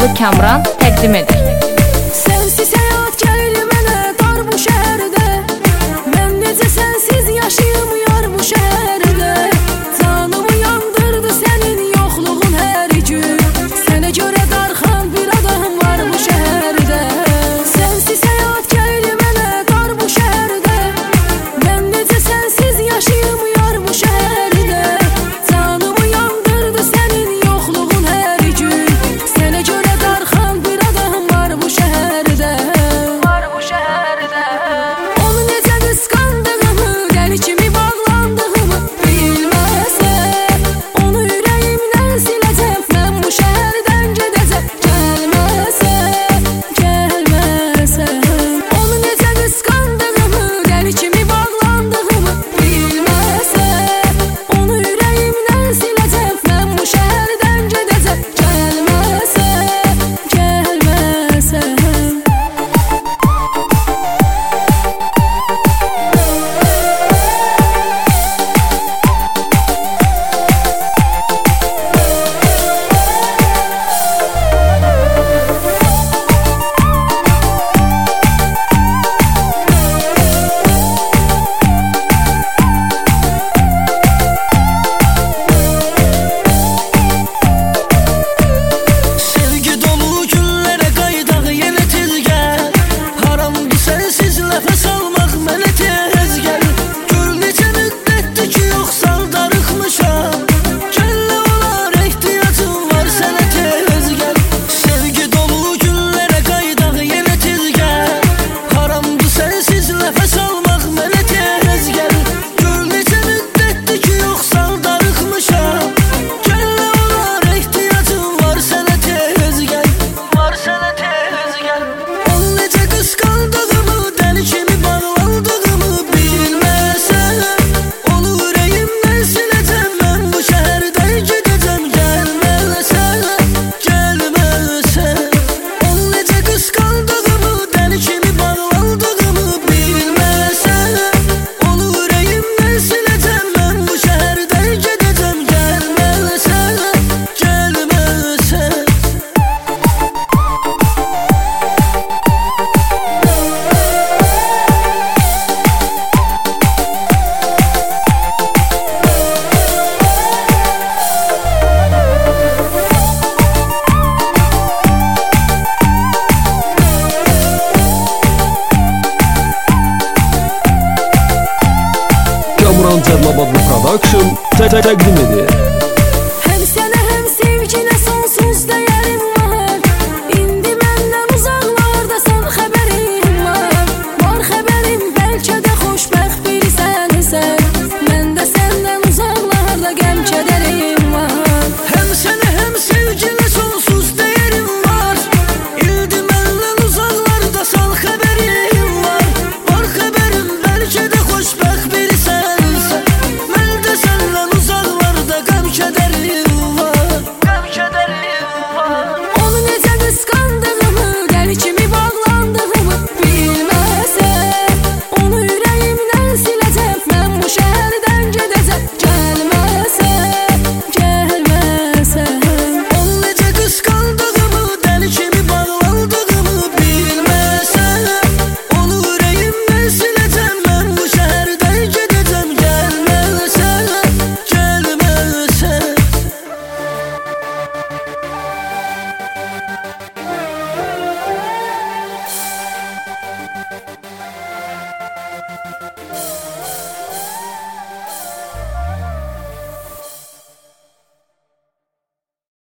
Cəlal Kamran təqdim edir. Sensiz həyat gəlir mənə dar bu şəhərdə. Mən necə sensiz yaşayım yar bu şəhərdə. Canımı yandırdı sənin yoxluğun hər gün. Sənə görə darxan bir adam var bu şəhərdə. Sensiz həyat gəlir mənə dar bu şəhərdə. Mən necə sensiz yaşayım yar bu şəhərdə. Canımı yandırdı sənin yoxluğun hər gün. Sənə görə darxan bir adam var bu şəhərdə. Onu necə qısqandığımı, dəli kimi bağlandığımı bilməsən, onu ürəyimdən siləcəm, mən bu şəhərdən gedəcəm. Gəlməsən, onu necə qısqandığımı, dəli kimi bağlandığımı bilməsən, onu ürəyimdən siləcəm, mən bu şəhərdən gedəcəm. Gəlməsən. Sevgi dolu günlərə qayıdaq yenə tez gəl. Haramdır sənsiz nəfəs almaq mənə tez gəl. Gör necə müddətdir ki yoxsan darıxmışam. Gəllə olar ehtiyacım var sənə tez gəl. Sevgi dolu günlərə qayıdaq yenə tez gəl. Haramdır sənsiz nəfəs almaq mənə tez gəl. Gör necə müddətdir ki yoxsan darıxmışam. Gəllə olar ehtiyacım var sənə tez gəl. Onu necə qısqandığımı, dəli kimi bağlandığımı bilməsən, onu ürəyimdən siləcəm, mən bu şəhərdən gedəcəm. Gəlməsən, onu necə qısqandığımı, dəli kimi bağlandığımı bilməsən, onu ürəyimdən siləcəm, mən bu şəhərdən gedəcəm. Gəlməsən. Kamran Cəlal adlı production təqdim edir.